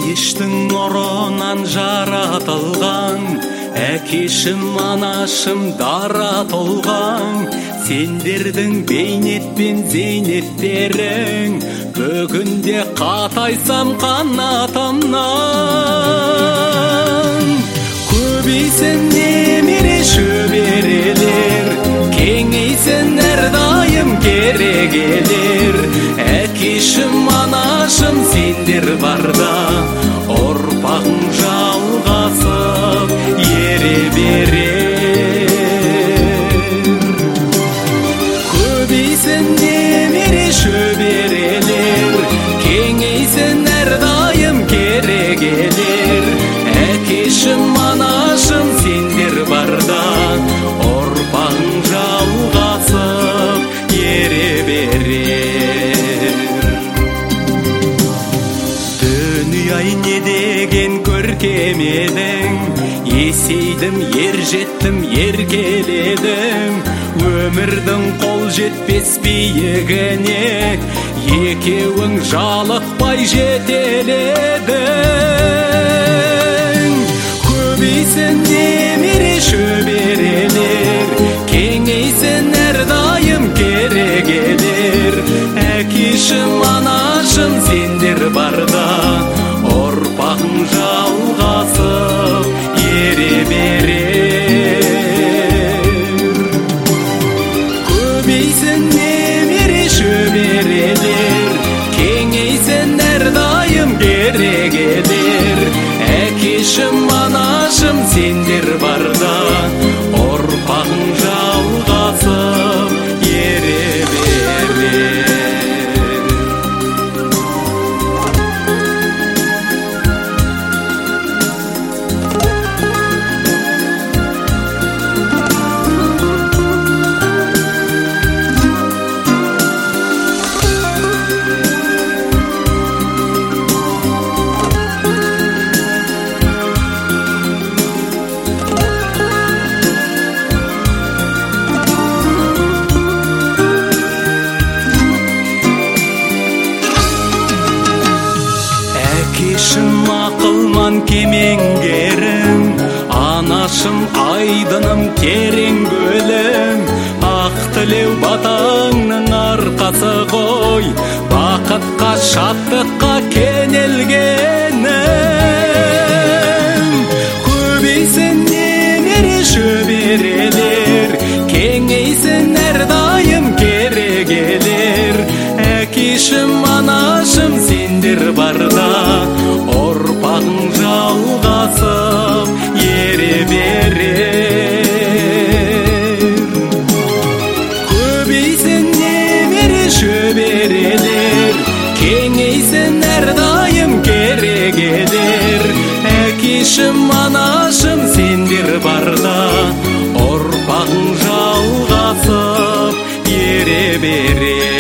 Пештің нұрынан жаратылған, әкешім анашым дара толған. Сендердің бейнет пен зейнеттерің бүгінде қатайсам қанатымнан. Көбейсін немере шөберелер, кеңейсін әрдайым керегелер. Әкешім анашым сендер барда, ұрпағың жалғасып ере берер. Көбейсін немере шөберелер, кеңейсін әрдайым керегелер. Әкешім анашым сендер барда, ұрпағың жалғасып ере берер. Дүние-ай не деген көркем едің, есейдім, ер жеттім, еркеледім. Өмірдің қол жетпес биігіне екеуің жалықпай жетеледің. Көбейсін немере шөберелер, кеңейсін әрдайым керегелер. Әкешім анашым сендер барда, ұрпағың жалғасып ере берер. Көбейсін немере шөберелер, кеңейсін әрдайым керегелер. Әкешім анашым сендер барда, ұрпағың жалғасып ере берер. Әкешім ақылман кемеңгерім, анашым айдыным терең көлім. Ақ тілеу батаңның арқасы ғой, бақытқа шаттыққа кенелгенім. Көбейсін немере шөберелер, кеңейсін әрдайым керегелер. Әкешім анашым сендер барда, ұрпағың жалғасып ере берер. Көбейсін немере шөберелер, кеңейсін әрдайым керегелер. Әкешім анашым сендер барда, ұрпағың жалғасып ере берер.